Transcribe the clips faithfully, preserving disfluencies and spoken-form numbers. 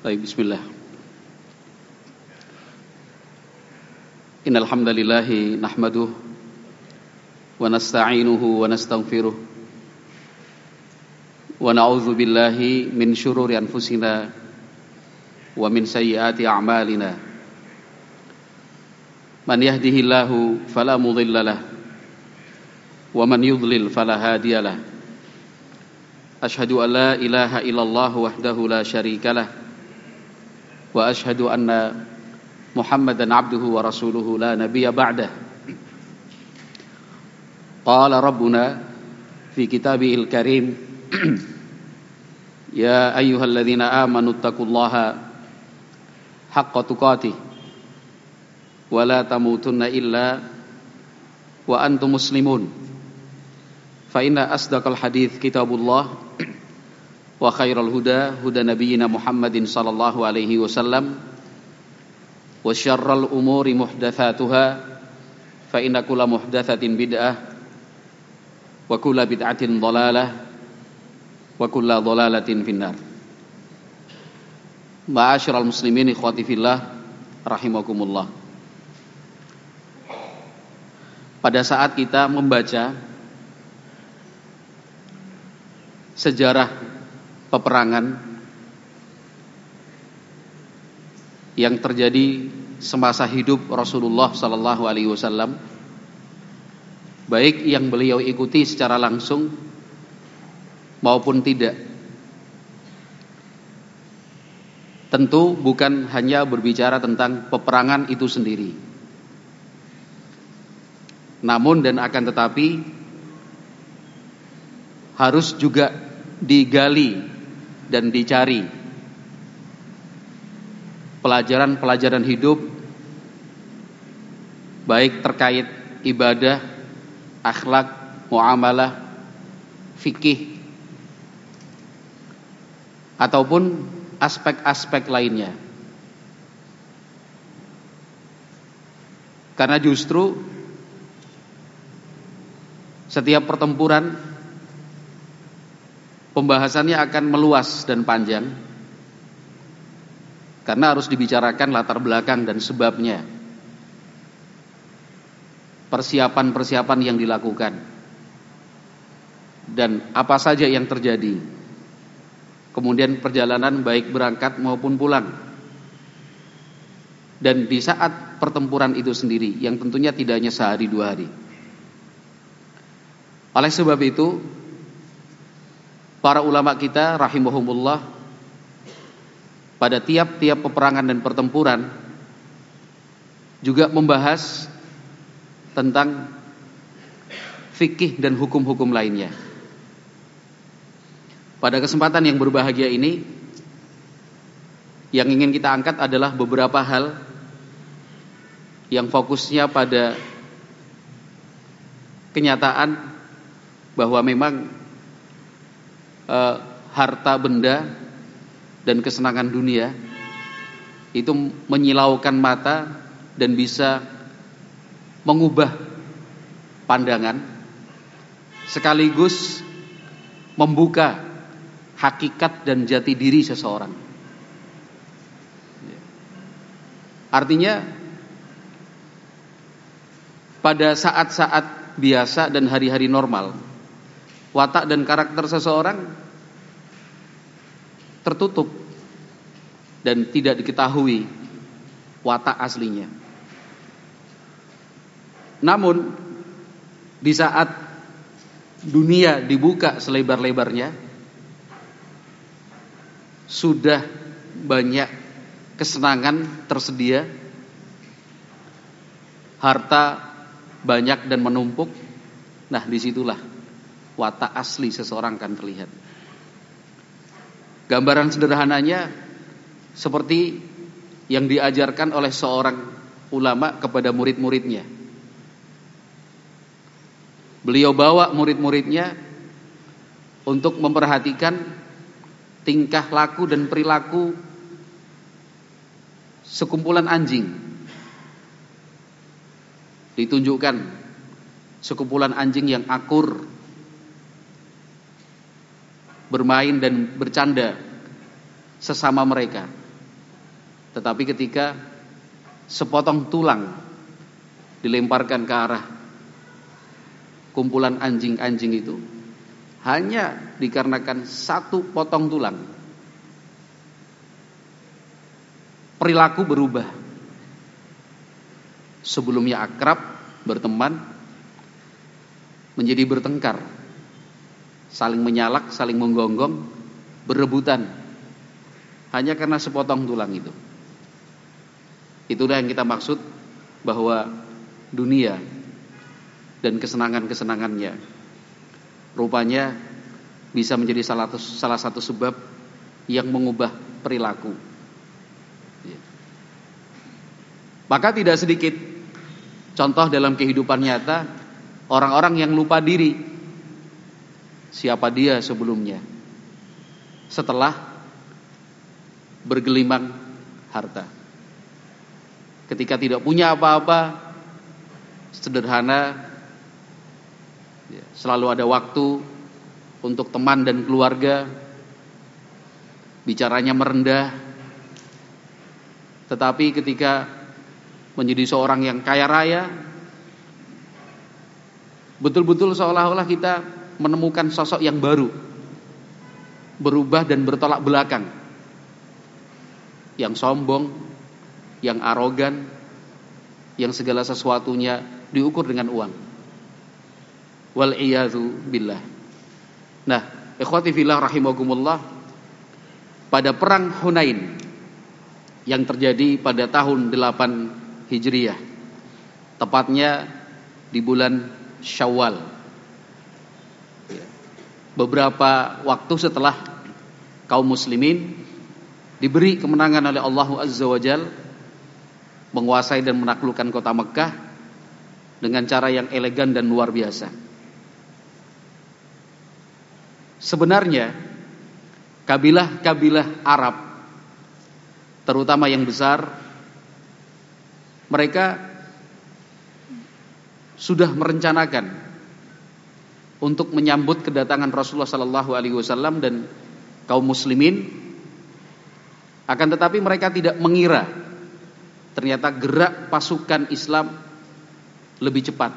Baik, bismillah. Innal hamdalillah nahmaduhu wa nasta'inuhu wa nastaghfiruh wa na'udzu billahi min syururi anfusina wa min sayyiati a'malina. Man yahdihillahu fala mudhillalah wa man yudlil fala hadiyalah. Asyhadu an la ilaha illallah wahdahu la syarikalah wa asyhadu anna Muhammadan abduhu wa rasuluhu la nabiyya ba'dah. Qala rabbuna fi kitabihil karim ya ayyuhalladzina amanu taqullaha haqqa tuqatih wa la tamutunna illa wa antum muslimun. Fa inna asdaqal hadits kitabullah wa khairal huda huda nabiyyina Muhammadin sallallahu alaihi wasallam wa syarral umuri muhdatsatuha fa inna kulla muhdatsatin bid'ah wa kulla bid'atin dhalalah wa kulla dhalalatin finnar. Ma'asyiral muslimin ikhwati fillah rahimakumullah. Pada saat kita membaca sejarah peperangan yang terjadi semasa hidup Rasulullah sallallahu alaihi wasallam, baik yang beliau ikuti secara langsung maupun tidak, tentu bukan hanya berbicara tentang peperangan itu sendiri, namun dan akan tetapi harus juga digali dan dicari pelajaran-pelajaran hidup, baik terkait ibadah, akhlak, muamalah, fikih, ataupun aspek-aspek lainnya. Karena justru setiap pertempuran pembahasannya akan meluas dan panjang, karena harus dibicarakan latar belakang dan sebabnya, persiapan-persiapan yang dilakukan, dan apa saja yang terjadi, kemudian perjalanan baik berangkat maupun pulang, dan di saat pertempuran itu sendiri yang tentunya tidak hanya sehari dua hari. Oleh sebab itu, para ulama kita rahimahumullah pada tiap-tiap peperangan dan pertempuran juga membahas tentang fikih dan hukum-hukum lainnya. Pada kesempatan yang berbahagia ini, yang ingin kita angkat adalah beberapa hal yang fokusnya pada kenyataan bahwa memang Uh, harta benda dan kesenangan dunia itu menyilaukan mata dan bisa mengubah pandangan, sekaligus membuka hakikat dan jati diri seseorang. Artinya pada saat-saat biasa dan hari-hari normal, watak dan karakter seseorang tertutup dan tidak diketahui watak aslinya. Namun di saat dunia dibuka selebar-lebarnya, sudah banyak kesenangan tersedia, harta banyak dan menumpuk. Nah, disitulah watak asli seseorang akan terlihat. Gambaran sederhananya seperti yang diajarkan oleh seorang ulama kepada murid-muridnya. Beliau bawa murid-muridnya untuk memperhatikan tingkah laku dan perilaku sekumpulan anjing. Ditunjukkan sekumpulan anjing yang akur, bermain dan bercanda sesama mereka. Tetapi ketika sepotong tulang dilemparkan ke arah kumpulan anjing-anjing itu, hanya dikarenakan satu potong tulang, perilaku berubah. Sebelumnya akrab, berteman, menjadi bertengkar, saling menyalak, saling menggonggong, berebutan, hanya karena sepotong tulang itu. Itulah yang kita maksud bahwa dunia dan kesenangan-kesenangannya rupanya bisa menjadi salah satu, salah satu sebab yang mengubah perilaku. Maka tidak sedikit contoh dalam kehidupan nyata orang-orang yang lupa diri siapa dia sebelumnya setelah bergelimang harta. Ketika tidak punya apa-apa, sederhana, selalu ada waktu untuk teman dan keluarga, bicaranya merendah. Tetapi ketika menjadi seorang yang kaya raya, betul-betul seolah-olah kita menemukan sosok yang baru, berubah dan bertolak belakang, yang sombong, yang arogan, yang segala sesuatunya diukur dengan uang. Wal iyadzu billah. Nah, ikhwati fillah rahimakumullah, pada perang Hunain yang terjadi pada tahun delapan Hijriah, tepatnya di bulan Syawal, beberapa waktu setelah kaum muslimin diberi kemenangan oleh Allah Azza wa Jalla, menguasai dan menaklukkan kota Mekah dengan cara yang elegan dan luar biasa. Sebenarnya kabilah-kabilah Arab, terutama yang besar, mereka sudah merencanakan untuk menyambut kedatangan Rasulullah sallallahu alaihi wasallam dan kaum muslimin. Akan tetapi mereka tidak mengira ternyata gerak pasukan Islam lebih cepat,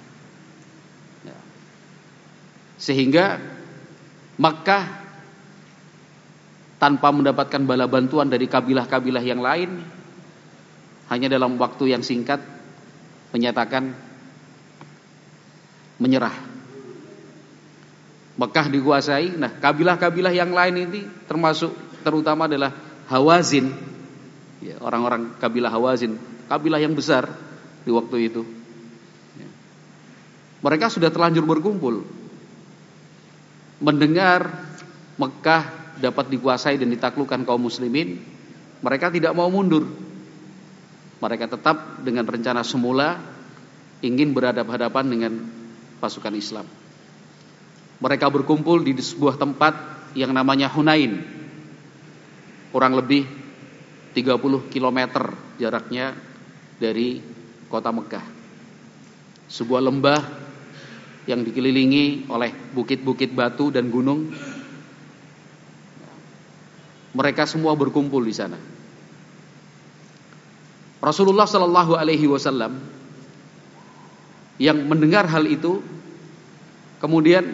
sehingga Makkah tanpa mendapatkan bala bantuan dari kabilah-kabilah yang lain, hanya dalam waktu yang singkat menyatakan menyerah. Makkah dikuasai. Nah, kabilah-kabilah yang lain ini termasuk terutama adalah Hawazin, ya, orang-orang kabilah Hawazin, kabilah yang besar di waktu itu. Ya. Mereka sudah terlanjur berkumpul, mendengar Mekah dapat dikuasai dan ditaklukkan kaum muslimin. Mereka tidak mau mundur. Mereka tetap dengan rencana semula ingin berhadapan-hadapan dengan pasukan Islam. Mereka berkumpul di sebuah tempat yang namanya Hunain, kurang lebih tiga puluh kilometer jaraknya dari kota Mekah. Sebuah lembah yang dikelilingi oleh bukit-bukit batu dan gunung. Mereka semua berkumpul di sana. Rasulullah sallallahu alaihi wasallam yang mendengar hal itu kemudian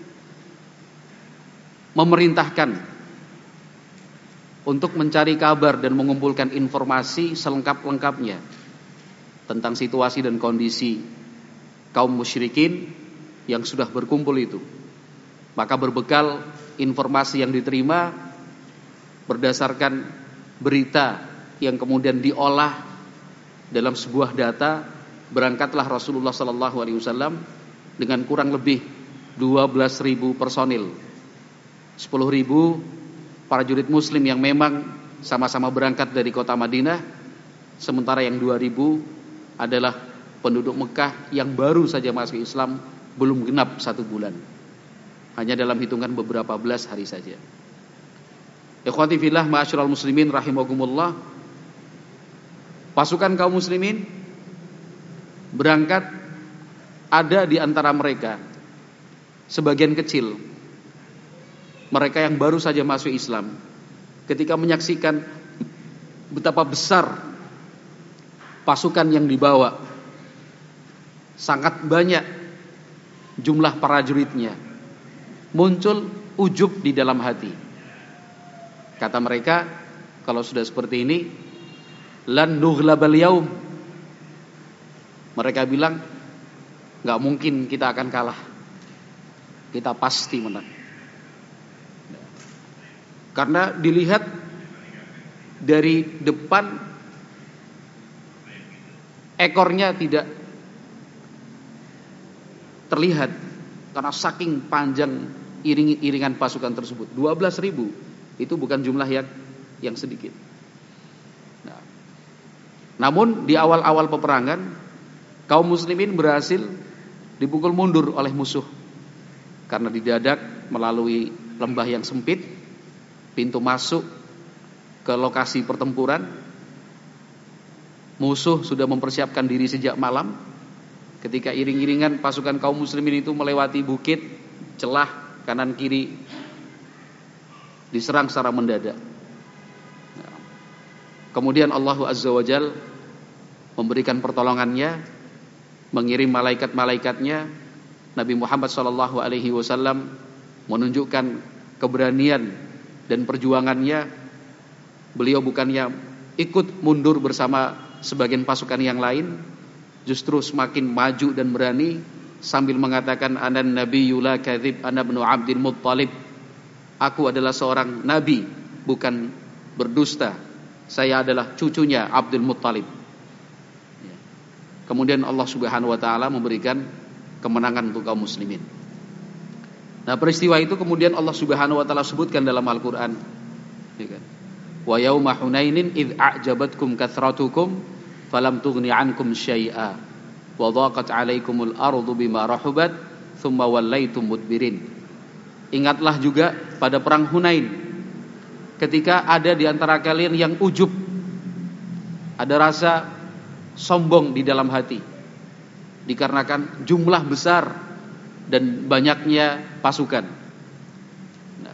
memerintahkan untuk mencari kabar dan mengumpulkan informasi selengkap-lengkapnya tentang situasi dan kondisi kaum musyrikin yang sudah berkumpul itu. Maka berbekal informasi yang diterima berdasarkan berita yang kemudian diolah dalam sebuah data, berangkatlah Rasulullah sallallahu alaihi wasallam dengan kurang lebih dua belas ribu personil, sepuluh ribu prajurit muslim yang memang sama-sama berangkat dari kota Madinah, sementara yang dua ribu adalah penduduk Mekah yang baru saja masuk Islam, belum genap satu bulan, hanya dalam hitungan beberapa belas hari saja. Ikhwati fillah ma'asyiral muslimin rahimakumullah, pasukan kaum muslimin berangkat, ada di antara mereka sebagian kecil mereka yang baru saja masuk Islam, ketika menyaksikan betapa besar pasukan yang dibawa, sangat banyak jumlah prajuritnya. Muncul ujub di dalam hati. Kata mereka, kalau sudah seperti ini, lan nughlabal yaum. Mereka bilang, nggak mungkin kita akan kalah. Kita pasti menang. Karena dilihat dari depan, ekornya tidak terlihat karena saking panjang iring-iringan pasukan tersebut. dua belas ribu itu bukan jumlah yang yang sedikit. Nah, namun di awal-awal peperangan, kaum muslimin berhasil dipukul mundur oleh musuh karena didadak melalui lembah yang sempit, pintu masuk ke lokasi pertempuran. Musuh sudah mempersiapkan diri sejak malam. Ketika iring-iringan pasukan kaum muslimin itu melewati bukit, celah kanan kiri, diserang secara mendadak. Kemudian Allah Azza wa Jal memberikan pertolongannya, mengirim malaikat-malaikatnya. Nabi Muhammad shallallahu alaihi wasallam menunjukkan keberanian dan perjuangannya. Beliau bukannya ikut mundur bersama sebagian pasukan yang lain, justru semakin maju dan berani sambil mengatakan, anan nabiyyu la kadzib ana ibnu Abdul Muttalib. Aku adalah seorang nabi, bukan berdusta. Saya adalah cucunya Abdul Muttalib. Kemudian Allah Subhanahu wa taala memberikan kemenangan untuk kaum muslimin. Nah, peristiwa itu kemudian Allah Subhanahu wa taala sebutkan dalam Al-Qur'an. Ya kan? Wa yauma Hunainin id a'jabatkum kathratukum falam tughni 'ankum syai'a wa dhaqat 'alaikumul ardu bima rahubat thumma wallaitum mudbirin. Ingatlah juga pada perang Hunain, ketika ada di antara kalian yang ujub, ada rasa sombong di dalam hati dikarenakan jumlah besar dan banyaknya pasukan. Nah,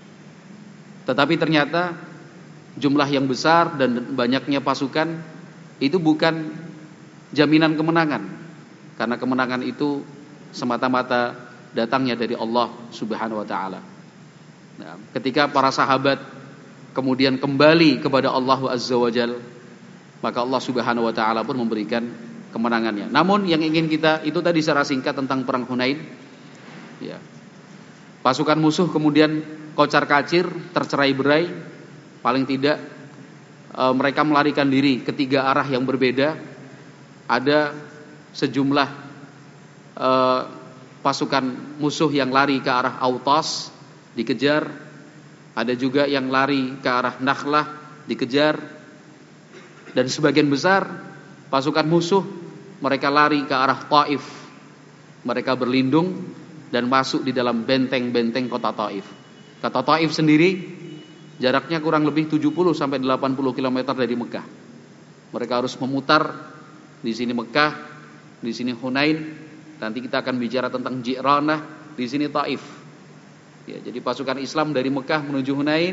tetapi ternyata jumlah yang besar dan banyaknya pasukan itu bukan jaminan kemenangan, karena kemenangan itu semata-mata datangnya dari Allah Subhanahu wa taala. Nah, ketika para sahabat kemudian kembali kepada Allah Azza wa Jal, maka Allah Subhanahu wa taala pun memberikan kemenangannya. Namun yang ingin kita itu tadi secara singkat tentang perang Hunain. Ya. Pasukan musuh kemudian kocar-kacir, tercerai-berai. Paling tidak e, mereka melarikan diri ke tiga arah yang berbeda. Ada sejumlah e, pasukan musuh yang lari ke arah Autas, dikejar. Ada juga yang lari ke arah Nakhlah, dikejar. Dan sebagian besar pasukan musuh mereka lari ke arah Taif. Mereka berlindung dan masuk di dalam benteng-benteng kota Taif. Kota Taif sendiri jaraknya kurang lebih tujuh puluh sampai delapan puluh kilometer dari Mekah. Mereka harus memutar, di sini Mekah, di sini Hunain. Nanti kita akan bicara tentang Ji'ranah, di sini Taif. Ya, jadi pasukan Islam dari Mekah menuju Hunain,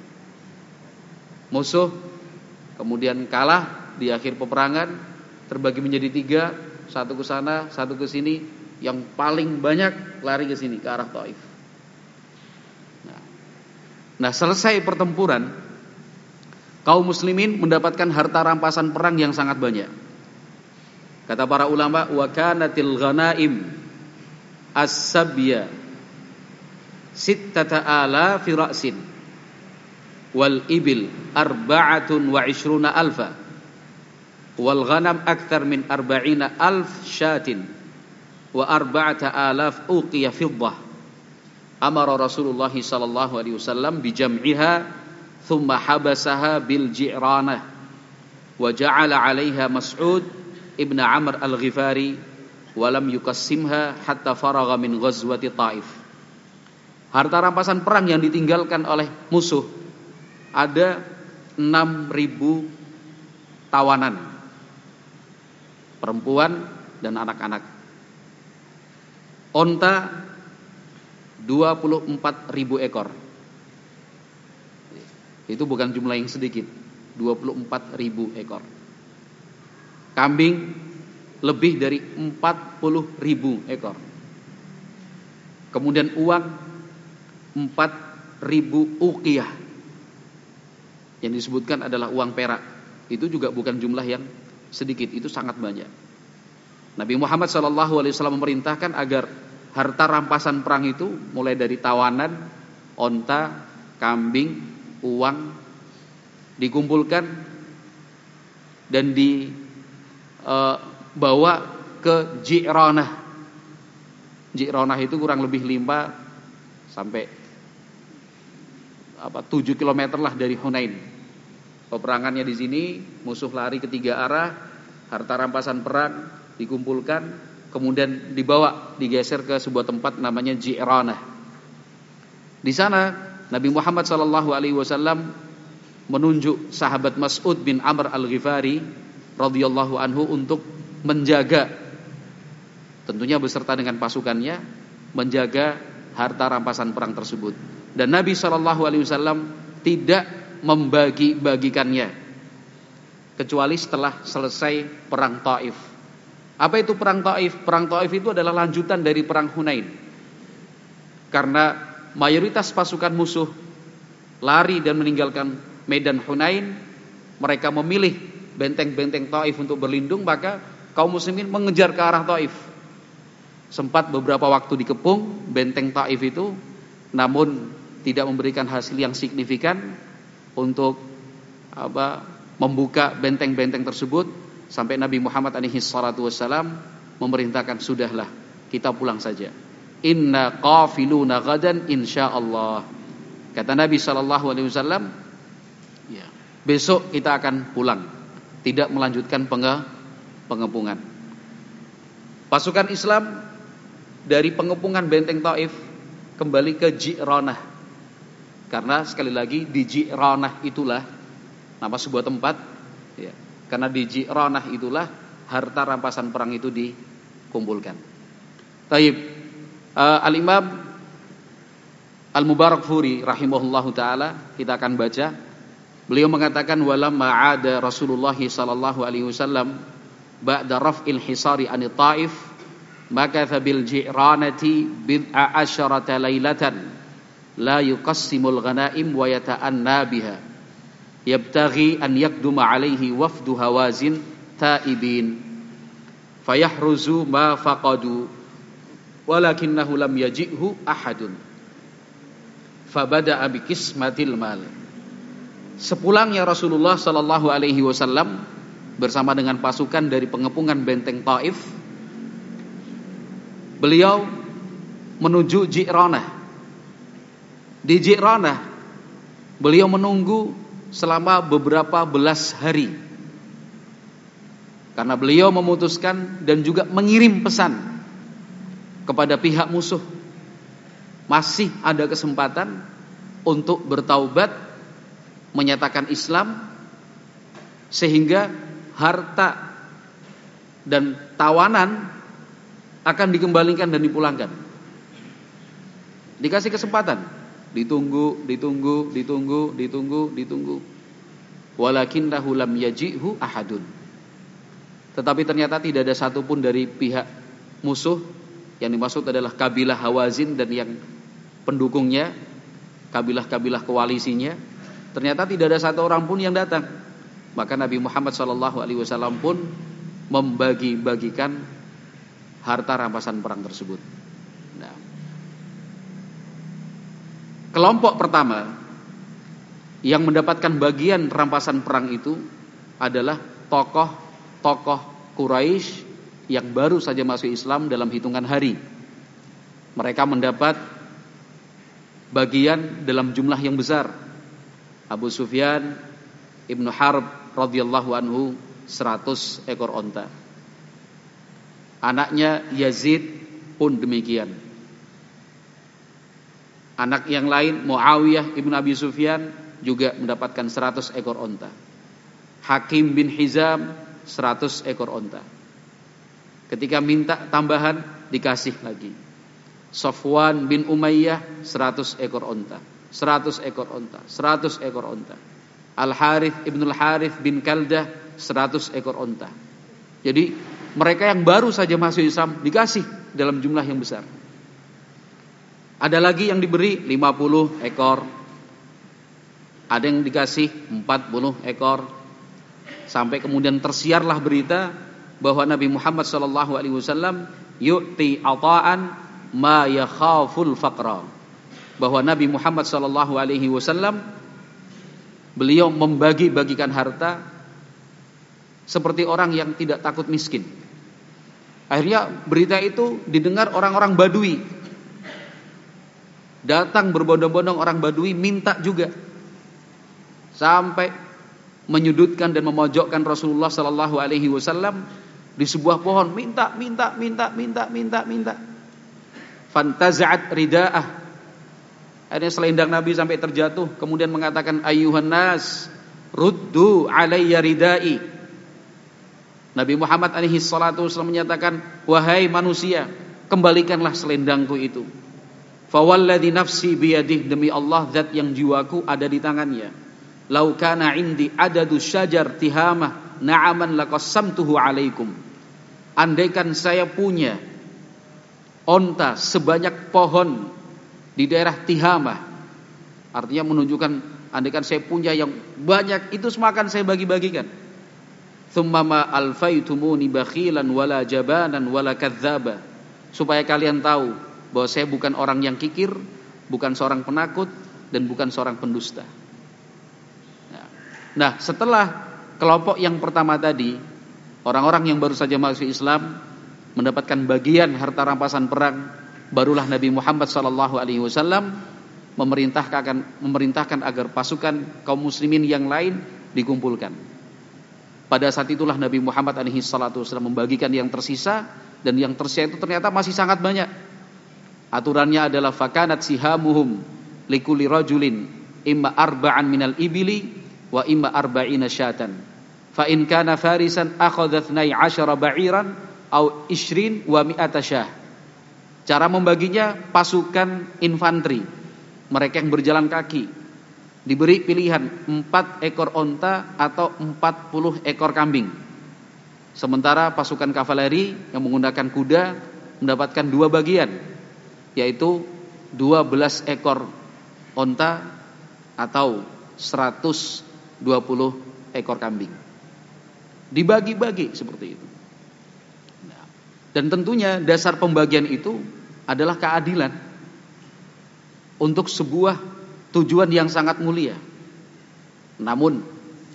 musuh kemudian kalah di akhir peperangan, terbagi menjadi tiga, satu ke sana, satu ke sini. Yang paling banyak lari ke sini, ke arah Taif. Nah, nah selesai pertempuran, kaum muslimin mendapatkan harta rampasan perang yang sangat banyak. Kata para ulama, wa kanatil ghanaim as-sabya sittata alafi ra'sin wal ibil arba'atun wa ishruna alfa wal ghanam akthar min arba'ina alf syatin wa arba'ata alaf uqiyah fiddah. Amara Rasulullah sallallahu alaihi wasallam bi jam'iha thumma habasaha bil Ji'ranah wa ja'ala 'alaiha Mas'ud ibn Amr al-Ghifari wa lam yukassimha hatta faragha min ghazwati Taif. Harta rampasan perang yang ditinggalkan oleh musuh ada enam ribu tawanan, perempuan dan anak-anak. Onta dua puluh empat ribu ekor. Itu bukan jumlah yang sedikit. dua puluh empat ribu ekor. Kambing lebih dari empat puluh ribu ekor. Kemudian uang empat ribu uqiyah. Yang disebutkan adalah uang perak. Itu juga bukan jumlah yang sedikit, itu sangat banyak. Nabi Muhammad shallallahu alaihi wasallam memerintahkan agar harta rampasan perang itu mulai dari tawanan, onta, kambing, uang dikumpulkan dan dibawa e, ke Ji'ranah. Ji'ranah itu kurang lebih lima sampai apa tujuh kilometer lah dari Hunain. Peperangannya di sini, musuh lari ke tiga arah, harta rampasan perang dikumpulkan, kemudian dibawa, digeser ke sebuah tempat namanya Ji'ranah. Di sana Nabi Muhammad shallallahu alaihi wasallam menunjuk sahabat Mas'ud bin Amr al-Ghifari radhiyallahu anhu untuk menjaga, tentunya beserta dengan pasukannya, menjaga harta rampasan perang tersebut. Dan Nabi shallallahu alaihi wasallam tidak membagi-bagikannya kecuali setelah selesai perang Taif. Apa itu perang Taif? Perang Taif itu adalah lanjutan dari perang Hunain. Karena mayoritas pasukan musuh lari dan meninggalkan medan Hunain, mereka memilih benteng-benteng Taif untuk berlindung, maka kaum muslimin mengejar ke arah Taif. Sempat beberapa waktu dikepung benteng Taif itu, namun tidak memberikan hasil yang signifikan untuk apa membuka benteng-benteng tersebut. Sampai Nabi Muhammad alaihi salatu wassalam memerintahkan, sudahlah, kita pulang saja. Inna qafiluna ghadan insyaallah. Kata Nabi sallallahu alaihi wasallam, ya, besok kita akan pulang, tidak melanjutkan penge, pengepungan. Pasukan Islam dari pengepungan benteng Taif kembali ke Ji'ranah. Karena sekali lagi di Ji'ranah itulah nama sebuah tempat, ya. Karena di Ji'ranah itulah harta rampasan perang itu dikumpulkan. Taib. Uh, Al-Imam Al-Mubarakfuri rahimahullahu taala, kita akan baca. Beliau mengatakan, walamma 'ada Rasulullah sallallahu alaihi wasallam ba'da raf'il hisari an Taif, makatha bil Ji'ranati bid'a asyarata lailatan la yuqassimul ghanaim wa yata'anna biha. Yabtaghi an yakduma alaihi wafdu Hawazin taibin fayahruzu ma faqadu walakinnahu lam yaji'hu ahadun fabada'a bikismatil mal. Sepulangnya Rasulullah sallallahu alaihi wasallam bersama dengan pasukan dari pengepungan benteng Taif, beliau menuju Ji'ranah. Di Ji'ranah beliau menunggu selama beberapa belas hari, karena beliau memutuskan dan juga mengirim pesan kepada pihak musuh, masih ada kesempatan untuk bertaubat, menyatakan Islam, sehingga harta dan tawanan akan dikembalikan dan dipulangkan. Dikasih kesempatan. Ditunggu, ditunggu, ditunggu, ditunggu, ditunggu. Walakinnahu lam yaji'hu ahadun. Tetapi ternyata tidak ada satupun dari pihak musuh, yang dimaksud adalah kabilah Hawazin dan yang pendukungnya, kabilah-kabilah koalisinya, ternyata tidak ada satu orang pun yang datang. Maka Nabi Muhammad shallallahu alaihi wasallam pun membagi-bagikan harta rampasan perang tersebut. Nah, kelompok pertama yang mendapatkan bagian rampasan perang itu adalah tokoh-tokoh Quraisy yang baru saja masuk Islam dalam hitungan hari. Mereka mendapat bagian dalam jumlah yang besar. Abu Sufyan Ibnu Harb radhiyallahu anhu seratus ekor onta. Anaknya Yazid pun demikian. Anak yang lain Muawiyah Ibn Abi Sufyan juga mendapatkan seratus ekor onta. Hakim bin Hizam seratus ekor onta. Ketika minta tambahan dikasih lagi. Safwan bin Umayyah seratus ekor onta, seratus ekor onta, seratus ekor onta. Al-Harith ibn Al-Harith bin Kaldah seratus ekor onta. Jadi mereka yang baru saja masuk Islam dikasih dalam jumlah yang besar. Ada lagi yang diberi lima puluh ekor. Ada yang dikasih empat puluh ekor. Sampai kemudian tersiarlah berita bahwa Nabi Muhammad sallallahu alaihi wasallam yu'ti ata'an ma yakhaful faqra. Bahwa Nabi Muhammad sallallahu alaihi wasallam beliau membagi-bagikan harta seperti orang yang tidak takut miskin. Akhirnya berita itu didengar orang-orang Badui. Datang berbondong-bondong orang Badui minta juga. Sampai menyudutkan dan memojokkan Rasulullah sallallahu alaihi wasallam di sebuah pohon, minta, minta, minta, minta, minta, minta. Fantaza'at rida'ah. Akhirnya selendang Nabi sampai terjatuh, kemudian mengatakan, ayyuhan nas, ruddu alayya ridai. Nabi Muhammad alaihi salatu wasallam menyatakan, wahai manusia, kembalikanlah selendangku itu. Fawalladhi nafsi biyadih, demi Allah zat yang jiwaku ada di tangannya. Lau kana indi adadu syajar tihamah na'aman laqassamtuhu alaikum. Andaikan saya punya onta sebanyak pohon di daerah Tihamah, artinya menunjukkan andaikan saya punya yang banyak, itu semua akan saya bagi-bagikan. Tsumma ma alfaitumuni bakhilan wala jabanan wala kadzdzaba, supaya kalian tahu bahwa saya bukan orang yang kikir, bukan seorang penakut, dan bukan seorang pendusta. Nah, setelah kelompok yang pertama tadi, orang-orang yang baru saja masuk Islam mendapatkan bagian harta rampasan perang, barulah Nabi Muhammad sallallahu alaihi wasallam memerintahkan memerintahkan agar pasukan kaum muslimin yang lain dikumpulkan. Pada saat itulah Nabi Muhammad alaihi salatu wasallam membagikan yang tersisa, dan yang tersisa itu ternyata masih sangat banyak. Aturannya adalah fakanat sihamuhum likulli rajulin imma arba'an minal ibili wa imma arba'ina syatan. Fa in kana farisan akhadha ithnai asyara ba'iran au ishrin wa mi'ata syah. Cara membaginya, pasukan infanteri, mereka yang berjalan kaki, diberi pilihan empat ekor onta atau empat puluh ekor kambing. Sementara pasukan kavaleri yang menggunakan kuda mendapatkan dua bagian, yaitu dua belas ekor onta atau seratus dua puluh ekor kambing. Dibagi-bagi seperti itu. Dan tentunya dasar pembagian itu adalah keadilan untuk sebuah tujuan yang sangat mulia. Namun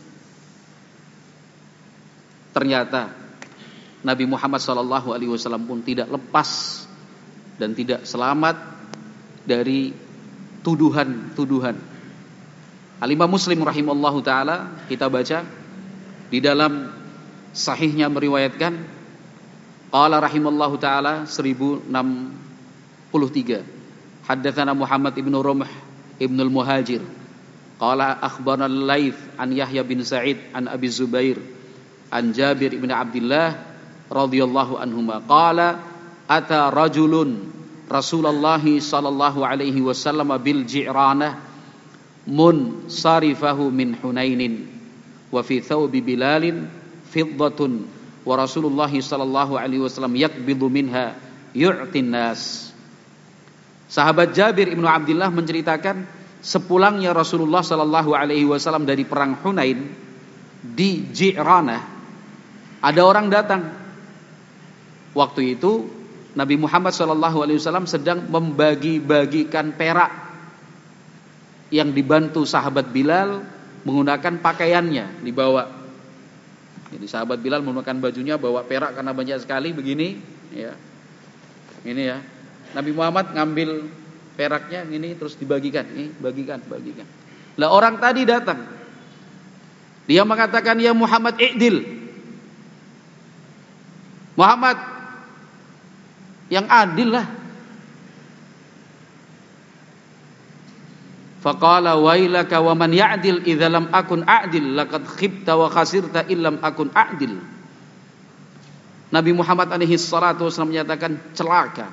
ternyata Nabi Muhammad shallallahu alaihi wasallam pun tidak lepas dan tidak selamat dari tuduhan-tuduhan. Al-Imam Muslim rahimallahu taala, kita baca di dalam sahihnya meriwayatkan, qala rahimallahu taala seribu enam puluh tiga, haddatsana Muhammad ibn Rumh ibn al-Muhajir qala akhbarana al-Laits an Yahya bin Sa'id an Abi Zubair an Jabir ibn Abdullah radhiyallahu anhuma qala ata rajulun Rasulullah sallallahu alaihi wasallam bil Ji'ranah mun sarifahu min Hunainin wa fi thawbi Bilalin fiddatun wa Rasulullah sallallahu alaihi wasallam yakbidu minha yu'tin nas. Sahabat Jabir ibnu Abdullah menceritakan, sepulangnya Rasulullah sallallahu alaihi wasallam dari perang Hunain di Ji'ranah, ada orang datang. Waktu itu Nabi Muhammad sallallahu alaihi wasallam sedang membagi-bagikan perak yang dibantu sahabat Bilal menggunakan pakaiannya dibawa. Jadi sahabat Bilal menggunakan bajunya, bawa perak karena banyak sekali begini, ya. Ini ya. Nabi Muhammad ngambil peraknya ini terus dibagikan, ini bagikan, bagikan. Lah orang tadi datang. Dia mengatakan, "Ya Muhammad, i'dil." Muhammad, yang adil lah. Faqala wailaka wa man ya'dil idza lam akun a'dil laqad khibta wa khasirta illam akun a'dil. Nabi Muhammad alaihi salatu wasallam menyatakan, celaka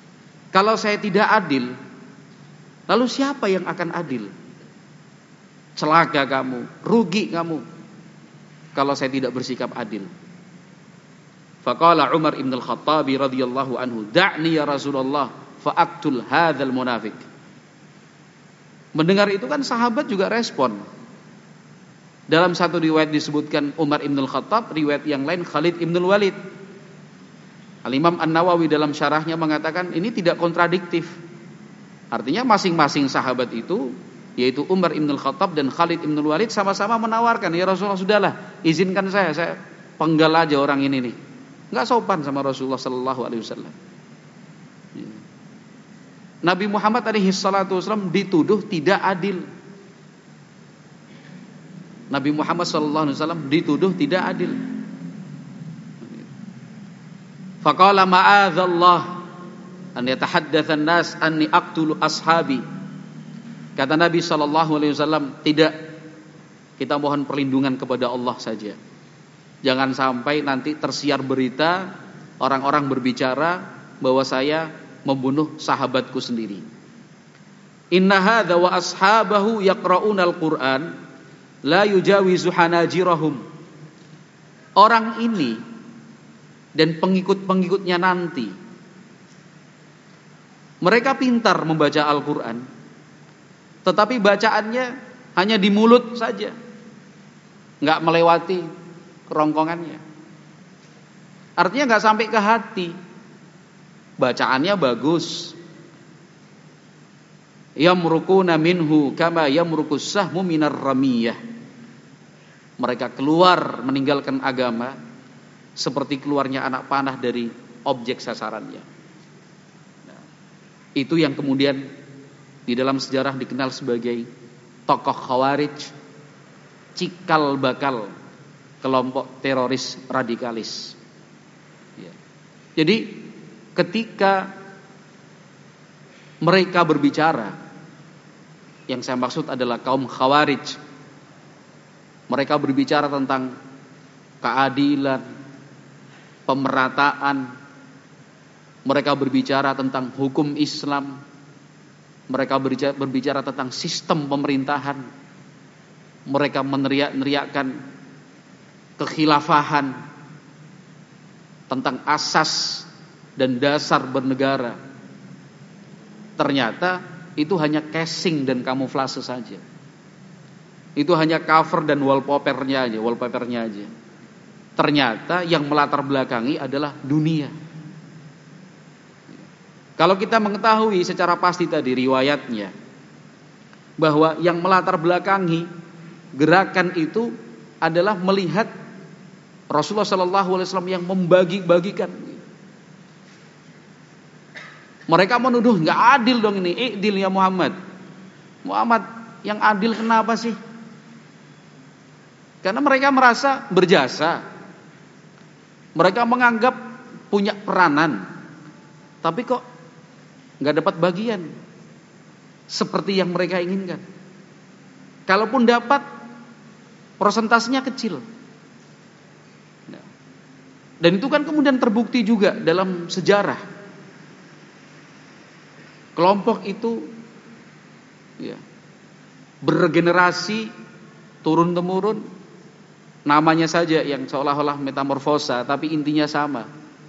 kalau saya tidak adil, lalu siapa yang akan adil? celaka kamu, rugi kamu kalau saya tidak bersikap adil. Faqala Umar ibn al-Khattab radhiyallahu anhu, "Da'ni ya Rasulullah fa'aqtul hadzal munafiq." Mendengar itu kan sahabat juga respon. Dalam satu riwayat disebutkan Umar ibn al-Khattab, riwayat yang lain Khalid ibn al-Walid. Al-Imam An-Nawawi dalam syarahnya mengatakan ini tidak kontradiktif. Artinya masing-masing sahabat itu, yaitu Umar ibn al-Khattab dan Khalid ibn al-Walid, sama-sama menawarkan, "Ya Rasulullah, sudahlah, izinkan saya, saya penggal aja orang ini nih." Enggak sopan sama Rasulullah sallallahu alaihi wasallam. Nabi Muhammad alaihi salatu wasallam dituduh tidak adil. Nabi Muhammad sallallahu alaihi wasallam dituduh tidak adil. Faqala ma'adzallah an yatahaddatsan nas anni aqtulu ashabi. Kata Nabi sallallahu alaihi wasallam, tidak, kita mohon perlindungan kepada Allah saja. Jangan sampai nanti tersiar berita, orang-orang berbicara bahwa saya membunuh sahabatku sendiri. Inna hadza wa ashabahu yaqra'unal Qur'an la yujawizu hanajirahum. Orang ini dan pengikut-pengikutnya nanti, mereka pintar membaca Al-Quran, tetapi bacaannya hanya di mulut saja, nggak melewati kerongkongannya. Artinya nggak sampai ke hati. Bacaannya bagus. Yamrukuna minhu kama yamrukus sahmu minar ramiyah. Mereka keluar meninggalkan agama seperti keluarnya anak panah dari objek sasarannya. Nah, itu yang kemudian di dalam sejarah dikenal sebagai tokoh Khawarij, cikal bakal kelompok teroris radikalis. Ya. Jadi ketika mereka berbicara, yang saya maksud adalah kaum Khawarij, mereka berbicara tentang keadilan, pemerataan, mereka berbicara tentang hukum Islam, mereka berbicara, berbicara tentang sistem pemerintahan, mereka meneriak-neriakkan kekhilafahan, tentang asas dan dasar bernegara. Ternyata itu hanya casing dan kamuflase saja. Itu hanya cover dan wallpapernya aja, wallpapernya aja. Ternyata yang melatar belakangi adalah dunia. Kalau kita mengetahui secara pasti tadi riwayatnya, bahwa yang melatar belakangi gerakan itu adalah melihat Rasulullah Sallallahu Alaihi Wasallam yang membagi-bagikan. Mereka menuduh nggak adil dong ini, adil ya Muhammad. Muhammad yang adil kenapa sih? Karena mereka merasa berjasa. Mereka menganggap punya peranan, tapi kok nggak dapat bagian seperti yang mereka inginkan. Kalaupun dapat, persentasenya kecil. Dan itu kan kemudian terbukti juga dalam sejarah. Kelompok itu ya, bergenerasi turun temurun. Namanya saja yang seolah-olah metamorfosa, tapi intinya sama.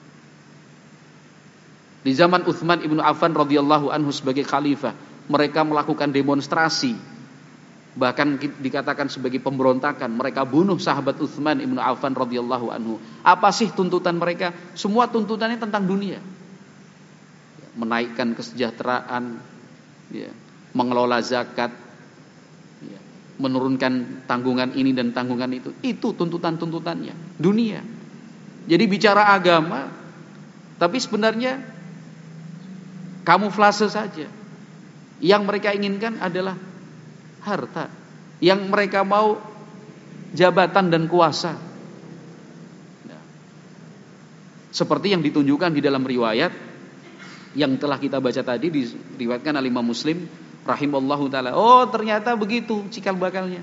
Di zaman Utsman ibnu Affan radhiyallahu anhu sebagai khalifah, mereka melakukan demonstrasi, bahkan dikatakan sebagai pemberontakan. Mereka bunuh sahabat Utsman ibnu Affan radhiyallahu anhu. Apa sih tuntutan mereka? Semua tuntutannya tentang dunia, menaikkan kesejahteraan, ya, mengelola zakat, ya, menurunkan tanggungan ini dan tanggungan itu. Itu tuntutan-tuntutannya dunia. Jadi bicara agama, tapi sebenarnya kamuflase saja. Yang mereka inginkan adalah harta. Yang mereka mau jabatan dan kuasa. Nah, seperti yang ditunjukkan di dalam riwayat yang telah kita baca tadi, diriwayatkan oleh Imam Muslim rahimallahu taala. Oh, ternyata begitu cikal bakalnya.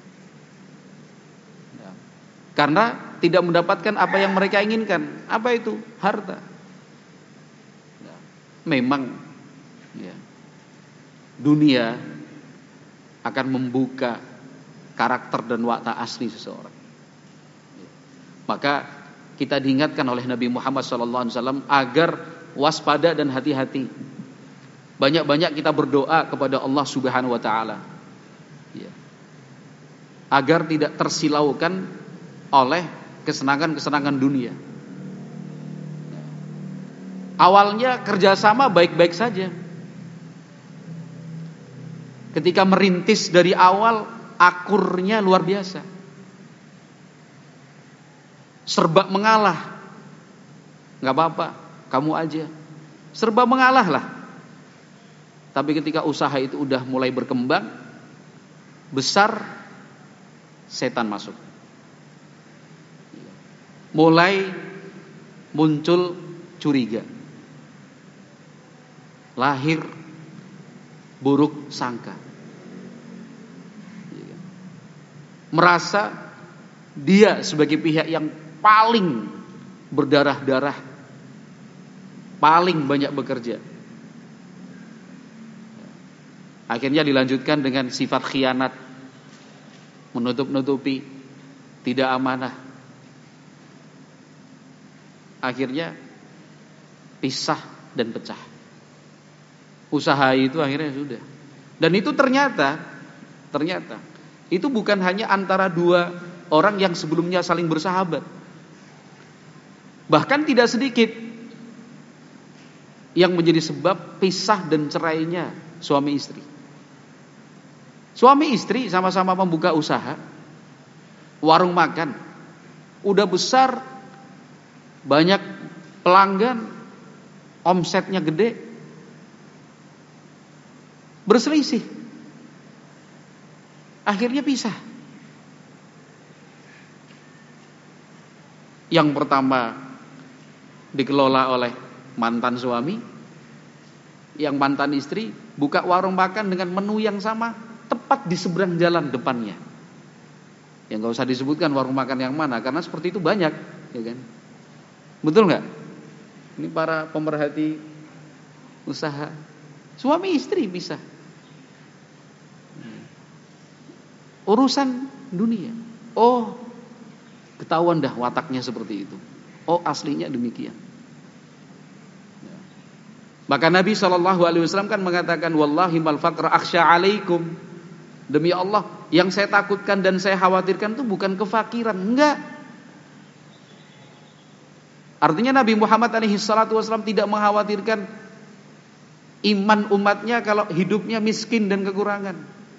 Nah, karena tidak mendapatkan apa yang mereka inginkan. Apa itu? Harta. Nah, memang ya, dunia akan membuka karakter dan watak asli seseorang. Maka kita diingatkan oleh Nabi Muhammad shallallahu alaihi wasallam agar waspada dan hati-hati. Banyak-banyak kita berdoa kepada Allah Subhanahu wa taala, ya, agar tidak tersilaukan oleh kesenangan-kesenangan dunia. Awalnya kerjasama baik-baik saja. Ketika merintis dari awal, akurnya luar biasa. Serba mengalah. Gak apa-apa, kamu aja. Serba mengalah lah. Tapi ketika usaha itu udah mulai berkembang, besar, setan masuk. Mulai muncul curiga. Lahir buruk sangka. Merasa dia sebagai pihak yang paling berdarah-darah, paling banyak bekerja. Akhirnya dilanjutkan dengan sifat khianat, menutup-nutupi, tidak amanah. Akhirnya pisah dan pecah. Usaha itu akhirnya sudah. Dan itu ternyata Ternyata itu bukan hanya antara dua orang yang sebelumnya saling bersahabat. Bahkan tidak sedikit yang menjadi sebab pisah dan cerainya suami istri. Suami istri sama-sama membuka usaha warung makan. Udah besar, banyak pelanggan, omsetnya gede. Berselisih. Akhirnya pisah. Yang pertama dikelola oleh mantan suami, yang mantan istri buka warung makan dengan menu yang sama, tepat di seberang jalan depannya. Yang gak usah disebutkan warung makan yang mana, karena seperti itu banyak, ya kan? Betul nggak? Ini para pemerhati usaha, suami istri bisa. Urusan dunia. Oh, ketahuan dah wataknya seperti itu. Oh, aslinya demikian. Maka Nabi shallallahu alaihi wasallam kan mengatakan, wallahi mal faqra akhsha alaikum. Demi Allah, yang saya takutkan dan saya khawatirkan itu bukan kefakiran, enggak. Artinya Nabi Muhammad alaihi salatu wasallam tidak mengkhawatirkan iman umatnya kalau hidupnya miskin dan kekurangan.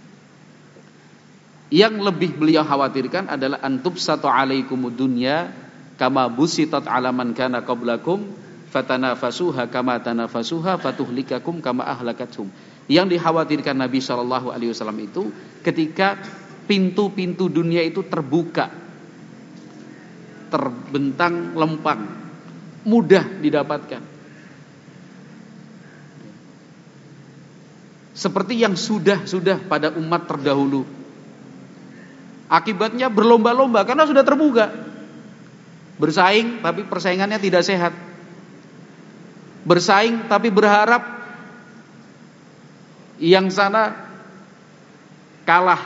Yang lebih beliau khawatirkan adalah antubsatu alaikumud dunya kama busitat ala man kana qablakum fatanafasuha kama tanafasuha fatuhlikakum kama ahlakathum. Yang dikhawatirkan Nabi shallallahu alaihi wasallam itu ketika pintu-pintu dunia itu terbuka, terbentang lempang, mudah didapatkan. Seperti yang sudah-sudah pada umat terdahulu. Akibatnya berlomba-lomba karena sudah terbuka. Bersaing tapi persaingannya tidak sehat. Bersaing tapi berharap yang sana kalah.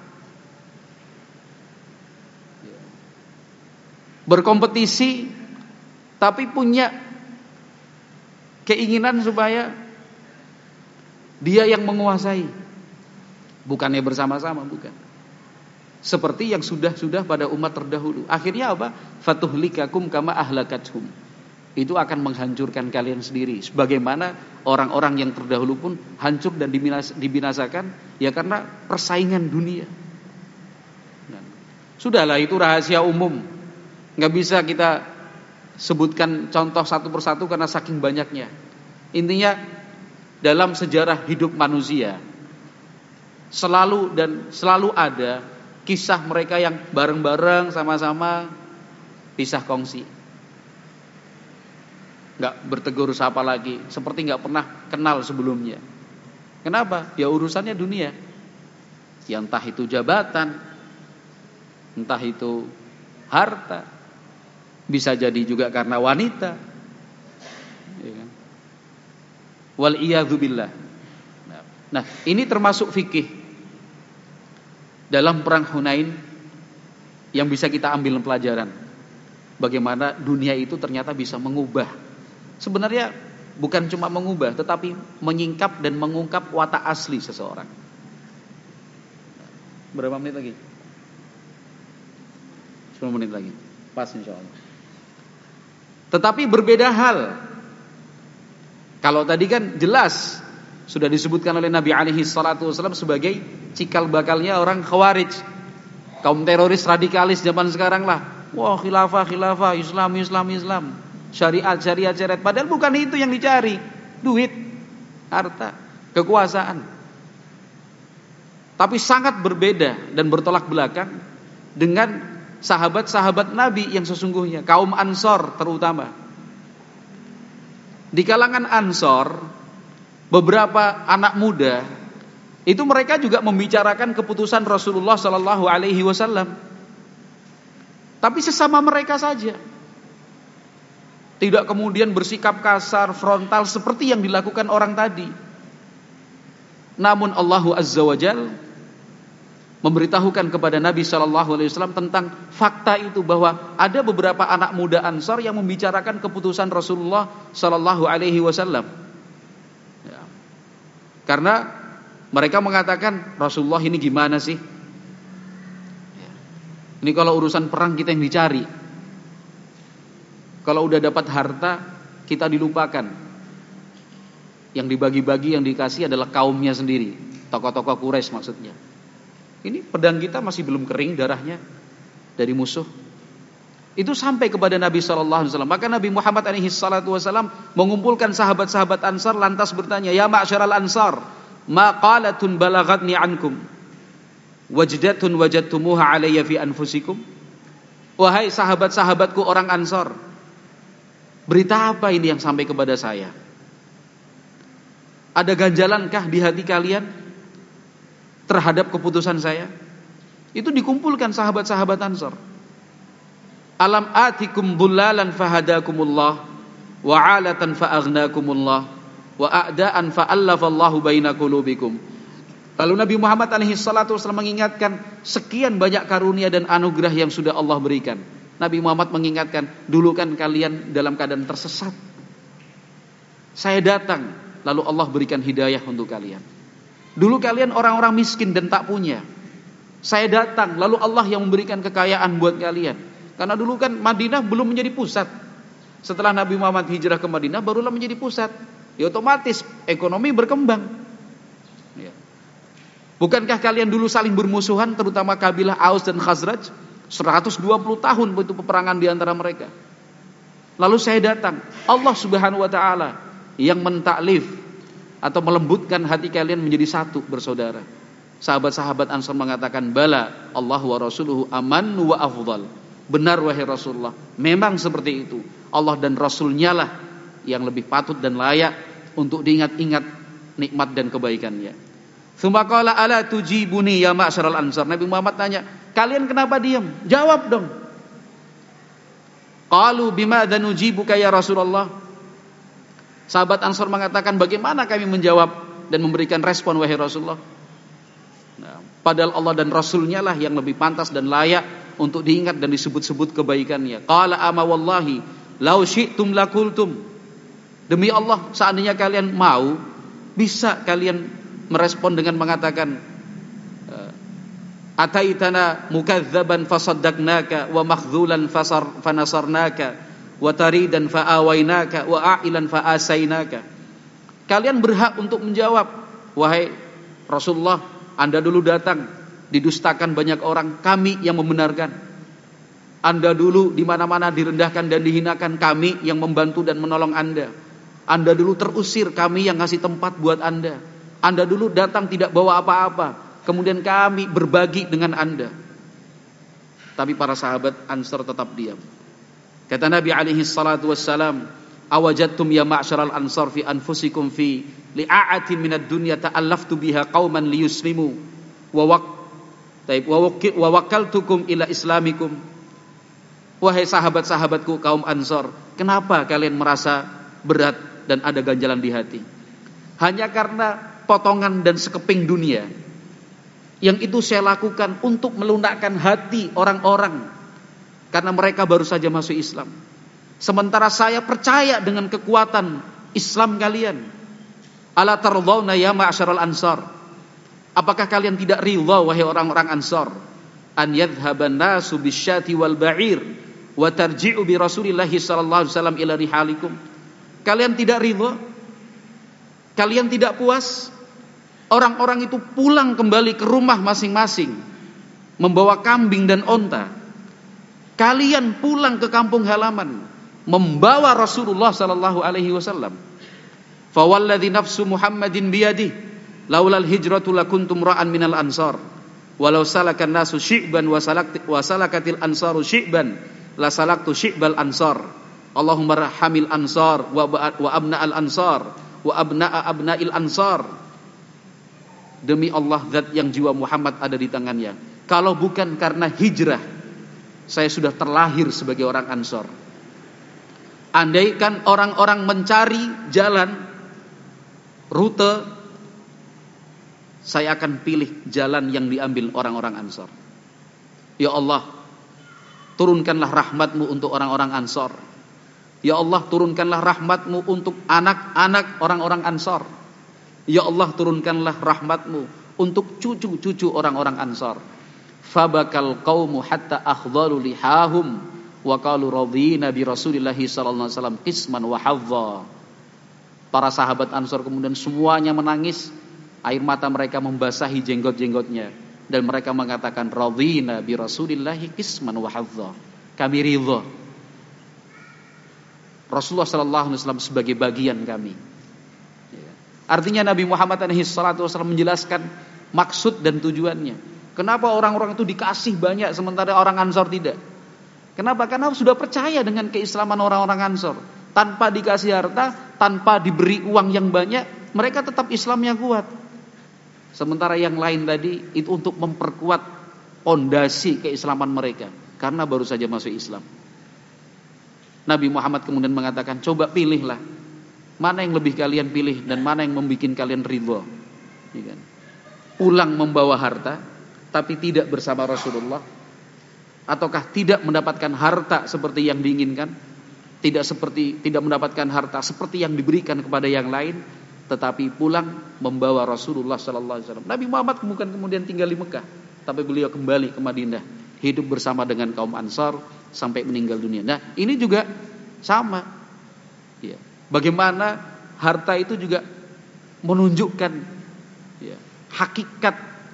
Berkompetisi tapi punya keinginan supaya dia yang menguasai, bukannya bersama-sama, bukan. Seperti yang sudah-sudah pada umat terdahulu. Akhirnya apa? Fatuhlikakum kama ahlakathum. Itu akan menghancurkan kalian sendiri. Sebagaimana orang-orang yang terdahulu pun hancur dan dibinasakan ya karena persaingan dunia. Nah, sudahlah, itu rahasia umum. Nggak bisa kita sebutkan contoh satu persatu karena saking banyaknya. Intinya dalam sejarah hidup manusia selalu dan selalu ada kisah mereka yang bareng-bareng sama-sama pisah kongsi. Nggak bertegur sapa lagi, seperti nggak pernah kenal sebelumnya. Kenapa? Ya urusannya dunia. Ya entah itu jabatan, entah itu harta, bisa jadi juga karena wanita. Ya kan? Wal iyadzu billah. Nah, ini termasuk fikih. dalam perang Hunain yang bisa kita ambil pelajaran bagaimana dunia itu ternyata bisa mengubah. Sebenarnya bukan cuma mengubah, tetapi menyingkap dan mengungkap watak asli seseorang. Berapa menit lagi? sepuluh menit lagi. Pas insyaallah. Tetapi berbeda hal. Kalau tadi kan jelas sudah disebutkan oleh Nabi alaihi salatu wasallam sebagai cikal bakalnya orang Khawarij, kaum teroris radikalis zaman sekarang lah. Wah, khilafah khilafah, Islam Islam Islam, syariat syariat syariat. Padahal bukan itu yang dicari. Duit, harta, kekuasaan. Tapi sangat berbeda dan bertolak belakang dengan sahabat-sahabat Nabi yang sesungguhnya, kaum Ansor terutama. Di kalangan Ansor, beberapa anak muda itu mereka juga membicarakan keputusan Rasulullah sallallahu alaihi wasallam. Tapi sesama mereka saja. Tidak kemudian bersikap kasar, frontal seperti yang dilakukan orang tadi. Namun Allah Azza wa Jalla memberitahukan kepada Nabi sallallahu alaihi wasallam tentang fakta itu, bahwa ada beberapa anak muda Ansar yang membicarakan keputusan Rasulullah sallallahu alaihi wasallam. Ya. Karena mereka mengatakan, Rasulullah ini gimana sih? Ya. Ini kalau urusan perang kita yang dicari. Kalau udah dapat harta, kita dilupakan. Yang dibagi-bagi, yang dikasih adalah kaumnya sendiri, tokoh-tokoh Quraisy maksudnya. Ini pedang kita masih belum kering darahnya dari musuh. Itu sampai kepada Nabi sallallahu alaihi wasallam. Maka Nabi Muhammad alaihi salatu wasallam mengumpulkan sahabat-sahabat Ansar lantas bertanya, "Ya ma'syaral Ansar, ma qalatun balagatni ankum wajdatun wajadtumuha alayya fi anfusikum?" Wahai sahabat-sahabatku orang Ansar, berita apa ini yang sampai kepada saya? Ada ganjalankah di hati kalian terhadap keputusan saya? Itu dikumpulkan sahabat-sahabat Ansar. Alam atikum bullalan fahadakumullah, wa alatan fa'aghnakumullah, wa a'daan fa'allafallahu baina qulubikum. Lalu Nabi Muhammad alaihi salatu wasallam mengingatkan sekian banyak karunia dan anugerah yang sudah Allah berikan. Nabi Muhammad mengingatkan, dulu kan kalian dalam keadaan tersesat, saya datang, lalu Allah berikan hidayah untuk kalian. Dulu kalian orang-orang miskin dan tak punya, saya datang, lalu Allah yang memberikan kekayaan buat kalian. Karena dulu kan Madinah belum menjadi pusat. Setelah Nabi Muhammad hijrah ke Madinah, barulah menjadi pusat. Ya otomatis ekonomi berkembang. Ya. Bukankah kalian dulu saling bermusuhan, terutama kabilah Aus dan Khazraj? seratus dua puluh tahun itu peperangan di antara mereka. Lalu saya datang, Allah Subhanahu wa taala yang mentaklif atau melembutkan hati kalian menjadi satu bersaudara. Sahabat-sahabat Ansar mengatakan, bala Allah wa rasuluhu aman wa afdal. Benar wahai Rasulullah, memang seperti itu. Allah dan Rasulnya lah yang lebih patut dan layak untuk diingat-ingat nikmat dan kebaikannya. Tsumma qala ala tujibuni ya ma'syaral Ansar. Nabi Muhammad tanya, kalian kenapa diam? Jawab dong. Qalu bimadza nujibuka ya Rasulullah. Sahabat Ansar mengatakan, bagaimana kami menjawab dan memberikan respon wahai Rasulullah? Nah, padahal Allah dan Rasulnya lah yang lebih pantas dan layak untuk diingat dan disebut-sebut kebaikannya. Qala ama wallahi law syi'tum lakultum. Demi Allah, seandainya kalian mau, bisa kalian merespon dengan mengatakan, ataitana mukazzaban fasaddaqnaka wa makhzulan fasar fanasarnaka wa taridan faawainaka wa a'ilan faasainaka. Kalian berhak untuk menjawab, wahai Rasulullah, Anda dulu datang didustakan banyak orang, kami yang membenarkan. Anda dulu di mana-mana direndahkan dan dihinakan, kami yang membantu dan menolong Anda. Anda dulu terusir, kami yang ngasih tempat buat Anda. Anda dulu datang tidak bawa apa-apa, kemudian kami berbagi dengan Anda. Tapi para sahabat Ansar tetap diam. Kata Nabi alaihi salatu wassalam, awajadtum ya ma'syaral Ansar fi anfusikum fi li'a'atin minad dunya ta'allaftu biha qauman liyuslimu wa waq wa wakaltukum ila islamikum. Wahai sahabat-sahabatku kaum Ansar, kenapa kalian merasa berat dan ada ganjalan di hati? Hanya karena potongan dan sekeping dunia Yang itu saya lakukan untuk melunakkan hati orang-orang karena mereka baru saja masuk Islam. Sementara saya percaya dengan kekuatan Islam kalian. Ala tardawna ya ma'asyaral ansar. Apakah kalian tidak ridha wahai orang-orang Ansar? An yadhhaban nasu bisyati wal ba'ir wa tarji'u bi Rasulillah sallallahu alaihi wasallam ila rihalikum. Kalian tidak ridha? Kalian tidak puas? Orang-orang itu pulang kembali ke rumah masing-masing membawa kambing dan onta. Kalian pulang ke kampung halaman membawa Rasulullah sallallahu alaihi wasallam. Fa walladzi nafsu Muhammadin biyadihi laulal hijratu lakuntum ra'an minal ansar walau salakan nasu syi'ban wa salakti wa salakatil ansaru syi'ban la salaktu syi'bal ansar. Allahumma rahamil ansar wa wa abna'al ansar wa abna'a abna'il ansar. Demi Allah, zat yang jiwa Muhammad ada di tangannya, kalau bukan karena hijrah, saya sudah terlahir sebagai orang Ansor. Andaikan orang-orang mencari jalan, rute, saya akan pilih jalan yang diambil orang-orang Ansor. Ya Allah, turunkanlah rahmat-Mu untuk orang-orang Ansor. Ya Allah, turunkanlah rahmat-Mu untuk anak-anak orang-orang Ansor. Ya Allah, turunkanlah rahmat-Mu untuk cucu-cucu orang-orang Ansar. Fabakal qaumu hatta akhdharu lihahum wa qalu radhina bi Rasulillah sallallahu alaihi wasallam qisman wa hadza. Para sahabat Ansar kemudian semuanya menangis, air mata mereka membasahi jenggot-jenggotnya, dan mereka mengatakan radhina bi Rasulillah qisman wa hadza. Kami ridha Rasulullah sallallahu alaihi wasallam sebagai bagian kami. Artinya Nabi Muhammad alaihi salatu wasallam menjelaskan maksud dan tujuannya. Kenapa orang-orang itu dikasih banyak sementara orang Ansor tidak? Kenapa? Karena sudah percaya dengan keislaman orang-orang Ansor. Tanpa dikasih harta, tanpa diberi uang yang banyak, mereka tetap Islamnya kuat. Sementara yang lain tadi itu untuk memperkuat pondasi keislaman mereka karena baru saja masuk Islam. Nabi Muhammad kemudian mengatakan, coba pilihlah mana yang lebih kalian pilih dan mana yang membuat kalian ridha. Pulang membawa harta tapi tidak bersama Rasulullah, ataukah tidak mendapatkan harta seperti yang diinginkan, tidak seperti tidak mendapatkan harta seperti yang diberikan kepada yang lain, tetapi pulang membawa Rasulullah sallallahu alaihi wasallam. Nabi Muhammad bukan kemudian tinggal di Mekah, tapi beliau kembali ke Madinah, hidup bersama dengan kaum Ansar sampai meninggal dunia. Nah, ini juga sama. Ya. Bagaimana harta itu juga menunjukkan ya, hakikat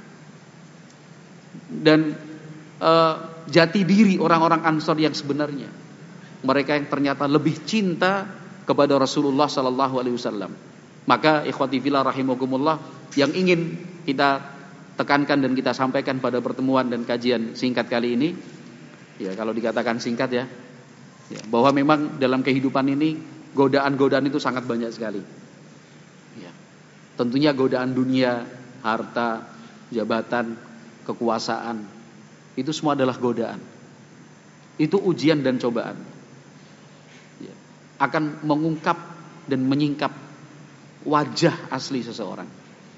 dan uh, jati diri orang-orang Ansar yang sebenarnya. Mereka yang ternyata lebih cinta kepada Rasulullah sallallahu alaihi wasallam. Maka ikhwati fillah rahimakumullah, yang ingin kita tekankan dan kita sampaikan pada pertemuan dan kajian singkat kali ini, ya kalau dikatakan singkat ya, ya bahwa memang dalam kehidupan ini godaan-godaan itu sangat banyak sekali. Ya. Tentunya godaan dunia, harta, jabatan, kekuasaan, itu semua adalah godaan. Itu ujian dan cobaan. Ya. Akan mengungkap dan menyingkap wajah asli seseorang.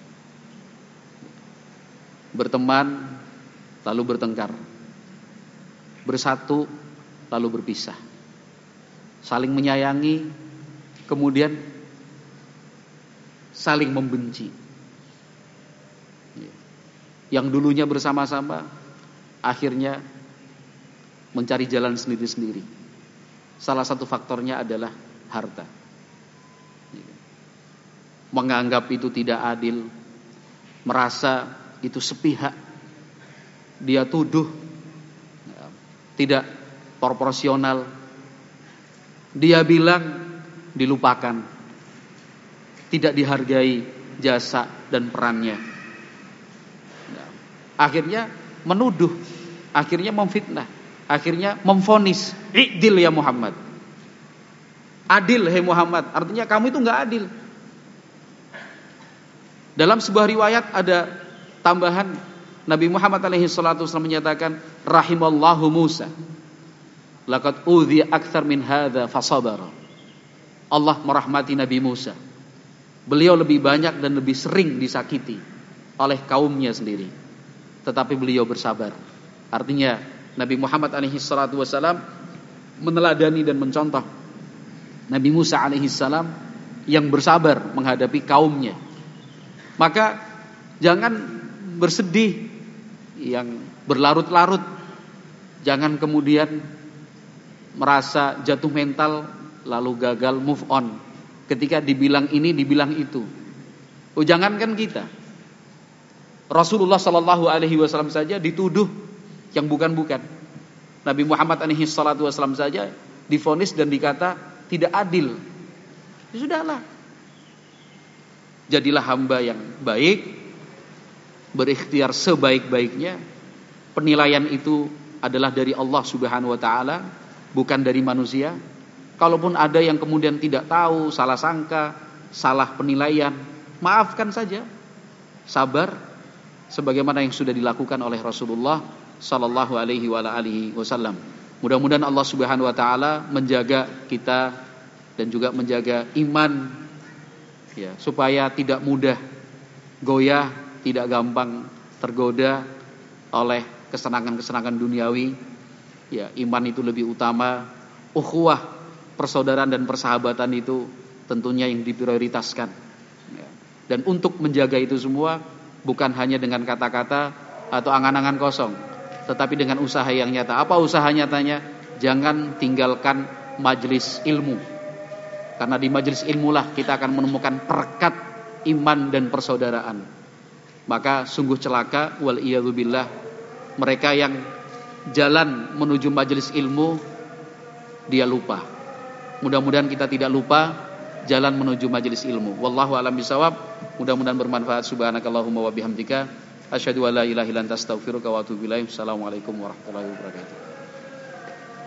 Berteman, lalu bertengkar. Bersatu, lalu berpisah. Saling menyayangi, kemudian saling membenci. Yang dulunya bersama-sama, akhirnya mencari jalan sendiri-sendiri. Salah satu faktornya adalah harta. Menganggap itu tidak adil, merasa itu sepihak, dia tuduh tidak proporsional, dia bilang dilupakan, tidak dihargai jasa dan perannya. Akhirnya menuduh, akhirnya memfitnah, akhirnya memvonis, i'dil ya Muhammad, adil hai Muhammad. Artinya kamu itu nggak adil. Dalam sebuah riwayat ada tambahan, Nabi Muhammad alaihi salatu wasallam menyatakan, rahimallahu Musa, laqad udhiya akthar min hadza fasabara. Allah merahmati Nabi Musa. Beliau lebih banyak dan lebih sering disakiti oleh kaumnya sendiri. tetapi beliau bersabar. Artinya Nabi Muhammad alaihi salatu wasalam meneladani dan mencontoh Nabi Musa alaihi salam yang bersabar menghadapi kaumnya. Maka jangan bersedih yang berlarut-larut. Jangan kemudian merasa jatuh mental lalu gagal move on ketika dibilang ini, dibilang itu. Oh, jangankan kita, Rasulullah Shallallahu Alaihi Wasallam saja dituduh yang bukan-bukan. Nabi Muhammad alaihi salatu wasallam saja divonis dan dikata tidak adil. Ya sudahlah, jadilah hamba yang baik, berikhtiar sebaik-baiknya. Penilaian itu adalah dari Allah Subhanahu wa taala, bukan dari manusia. Kalaupun ada yang kemudian tidak tahu, salah sangka, salah penilaian, maafkan saja. Sabar sebagaimana yang sudah dilakukan oleh Rasulullah sallallahu alaihi wa alihi wasallam. Mudah-mudahan Allah Subhanahu wa taala menjaga kita dan juga menjaga iman ya, supaya tidak mudah goyah, tidak gampang tergoda oleh kesenangan-kesenangan duniawi. Ya, iman itu lebih utama. Ukhuwah, persaudaraan dan persahabatan itu tentunya yang diprioritaskan. Ya. Dan untuk menjaga itu semua bukan hanya dengan kata-kata atau angan-angan kosong, tetapi dengan usaha yang nyata. Apa usaha nyatanya? Jangan tinggalkan majelis ilmu. Karena di majelis ilmu lah kita akan menemukan perekat iman dan persaudaraan. Maka sungguh celaka wal iyadzubillah mereka yang jalan menuju majelis ilmu dia lupa. Mudah-mudahan kita tidak lupa jalan menuju majelis ilmu. Wallahu a'lam bishawab. Mudah-mudahan bermanfaat. Subhanakallahumma wa bihamdika asyhadu an la ilaha illa anta astaghfiruka wa atubu ilaik. Assalamualaikum warahmatullahi wabarakatuh.